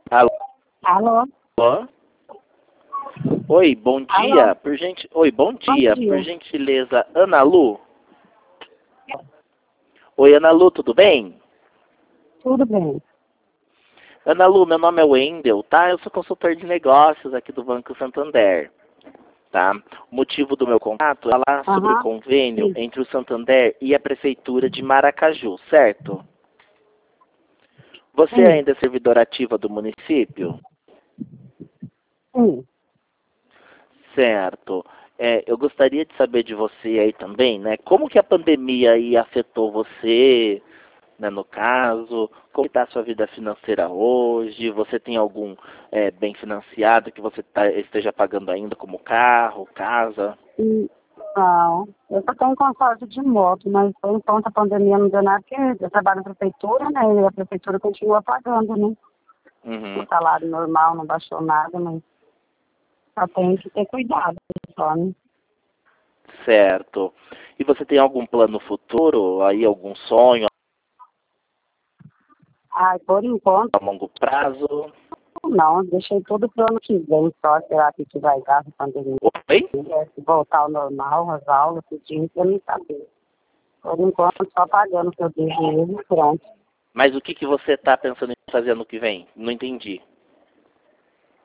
Alô? Alô? Oi, bom dia. Alô? Oi, bom dia. Bom dia. Por gentileza, Ana Lu? Oi, Ana Lu, tudo bem? Tudo bem. Ana Lu, meu nome é Wendel, tá? Eu sou consultor de negócios aqui do Banco Santander, tá? O motivo do meu contato é falar sobre o convênio Sim. entre o Santander e a Prefeitura de Maracaju, certo? Você Sim. ainda é servidora ativa do município? Sim. Certo. Eu gostaria de saber de você aí também, né? Como que a pandemia aí afetou você, né, no caso? Como está a sua vida financeira hoje? Você tem algum bem financiado que você esteja pagando ainda, como carro, casa? Não, eu só tenho consórcio de moto, mas por enquanto a pandemia não deu nada, porque eu trabalho na prefeitura, né? E a prefeitura continua pagando, né? O Uhum. salário normal não baixou nada, mas só tem que ter cuidado, só, né? Certo. E você tem algum plano futuro, aí algum sonho Ai, por enquanto, a longo prazo? não, deixei tudo pro ano que vem, só será que vai dar a pandemia, Oi? se voltar ao normal, as aulas, tudinho, pra mim saber. Por enquanto, só pagando o que eu devo e pronto. Mas o que que você está pensando em fazer ano que vem? Não entendi.